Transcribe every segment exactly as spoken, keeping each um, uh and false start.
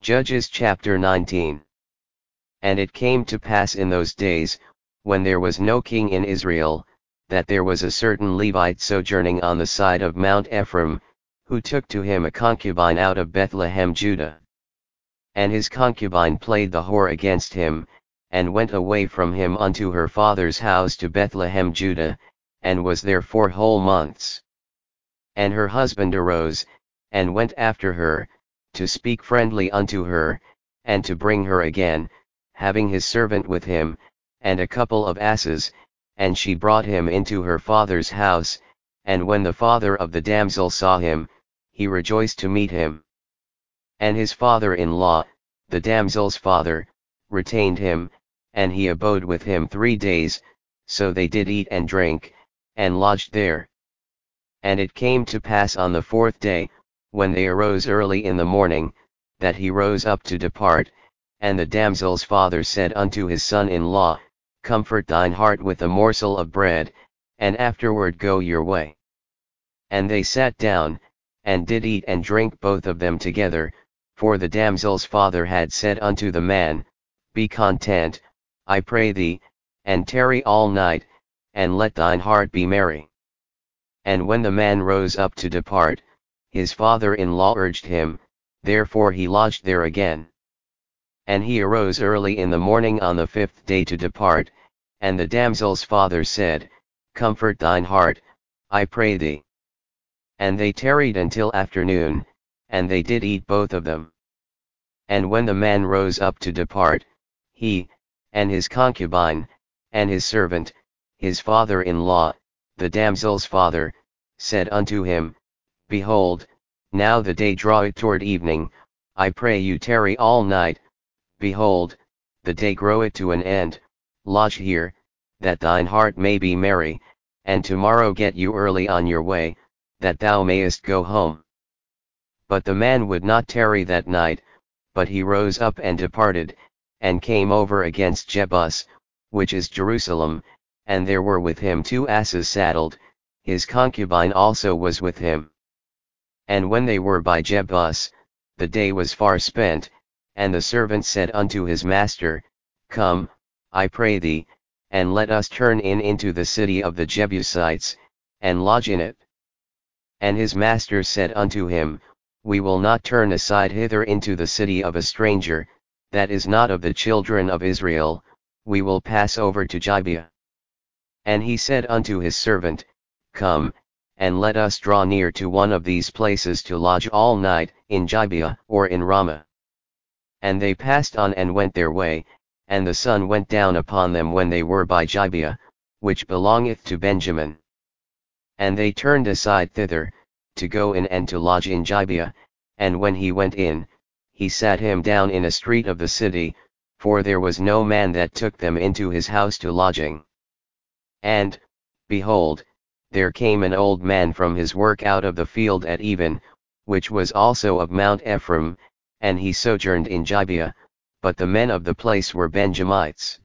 Judges chapter nineteen. And it came to pass in those days, when there was no king in Israel, that there was a certain Levite sojourning on the side of Mount Ephraim, who took to him a concubine out of Bethlehem Judah. And his concubine played the whore against him, and went away from him unto her father's house to Bethlehem Judah, and was there four whole months. And her husband arose, and went after her, to speak friendly unto her, and to bring her again, having his servant with him, and a couple of asses, and she brought him into her father's house, and when the father of the damsel saw him, he rejoiced to meet him. And his father-in-law, the damsel's father, retained him, and he abode with him three days, so they did eat and drink, and lodged there. And it came to pass on the fourth day, when they arose early in the morning, that he rose up to depart, and the damsel's father said unto his son-in-law, Comfort thine heart with a morsel of bread, and afterward go your way. And they sat down, and did eat and drink both of them together, for the damsel's father had said unto the man, Be content, I pray thee, and tarry all night, and let thine heart be merry. And when the man rose up to depart, his father-in-law urged him, therefore he lodged there again. And he arose early in the morning on the fifth day to depart, and the damsel's father said, Comfort thine heart, I pray thee. And they tarried until afternoon, and they did eat both of them. And when the man rose up to depart, he, and his concubine, and his servant, his father-in-law, the damsel's father, said unto him, Behold, now the day draweth toward evening, I pray you tarry all night. Behold, the day groweth to an end, lodge here, that thine heart may be merry, and tomorrow get you early on your way, that thou mayest go home. But the man would not tarry that night, but he rose up and departed, and came over against Jebus, which is Jerusalem, and there were with him two asses saddled, his concubine also was with him. And when they were by Jebus, the day was far spent, and the servant said unto his master, Come, I pray thee, and let us turn in into the city of the Jebusites, and lodge in it. And his master said unto him, We will not turn aside hither into the city of a stranger, that is not of the children of Israel, we will pass over to Gibeah. And he said unto his servant, Come, and let us draw near to one of these places to lodge all night, in Gibeah or in Ramah. And they passed on and went their way, and the sun went down upon them when they were by Gibeah, which belongeth to Benjamin. And they turned aside thither, to go in and to lodge in Gibeah, and when he went in, he sat him down in a street of the city, for there was no man that took them into his house to lodging. And, behold, there came an old man from his work out of the field at even, which was also of Mount Ephraim, and he sojourned in Gibeah, but the men of the place were Benjamites.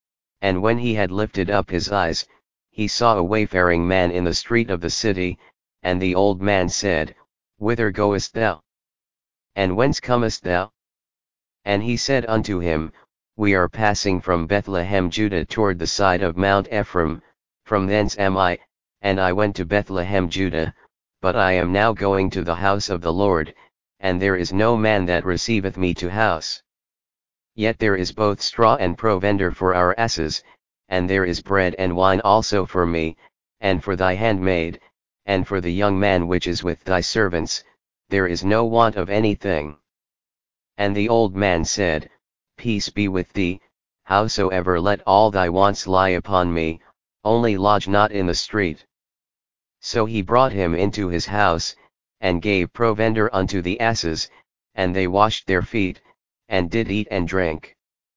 And when he had lifted up his eyes, he saw a wayfaring man in the street of the city, and the old man said, Whither goest thou? And whence comest thou? And he said unto him, We are passing from Bethlehem Judah toward the side of Mount Ephraim, from thence am I, and I went to Bethlehem Judah, but I am now going to the house of the Lord, and there is no man that receiveth me to house. Yet there is both straw and provender for our asses, and there is bread and wine also for me, and for thy handmaid, and for the young man which is with thy servants, there is no want of anything. And the old man said, Peace be with thee, howsoever let all thy wants lie upon me, only lodge not in the street. So he brought him into his house, and gave provender unto the asses, and they washed their feet, and did eat and drink.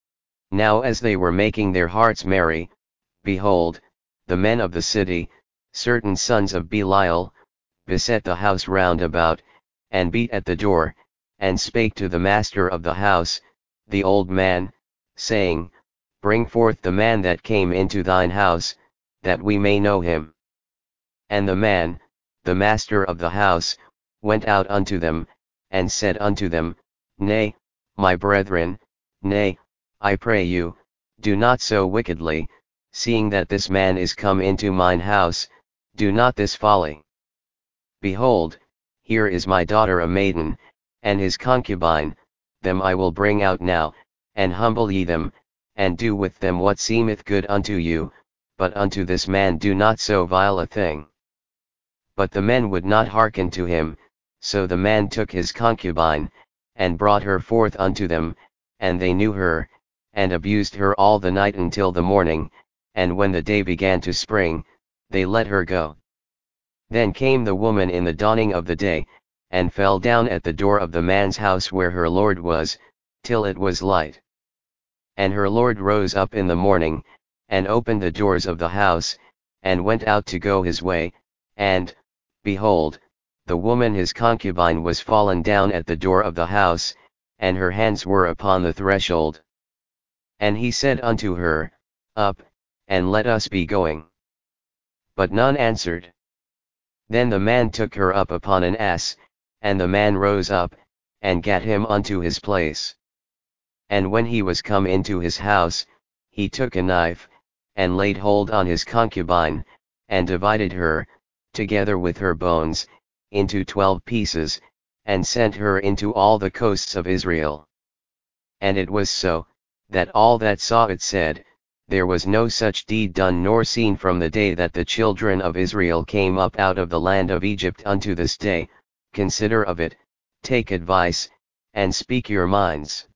Now as they were making their hearts merry, behold, the men of the city, certain sons of Belial, beset the house round about, and beat at the door, and spake to the master of the house, the old man, saying, Bring forth the man that came into thine house, that we may know him. And the man, the master of the house, went out unto them, and said unto them, Nay, my brethren, nay, I pray you, do not so wickedly, seeing that this man is come into mine house, do not this folly. Behold, here is my daughter a maiden, and his concubine, them I will bring out now, and humble ye them, and do with them what seemeth good unto you, but unto this man do not so vile a thing. But the men would not hearken to him, so the man took his concubine, and brought her forth unto them, and they knew her, and abused her all the night until the morning, and when the day began to spring, they let her go. Then came the woman in the dawning of the day, and fell down at the door of the man's house where her lord was, till it was light. And her lord rose up in the morning, and opened the doors of the house, and went out to go his way, and, behold, the woman his concubine was fallen down at the door of the house, and her hands were upon the threshold. And he said unto her, Up, and let us be going. But none answered. Then the man took her up upon an ass, and the man rose up, and gat him unto his place. And when he was come into his house, he took a knife, and laid hold on his concubine, and divided her, together with her bones, into twelve pieces, and sent her into all the coasts of Israel. And it was so, that all that saw it said, there was no such deed done nor seen from the day that the children of Israel came up out of the land of Egypt unto this day. Consider of it, take advice, and speak your minds.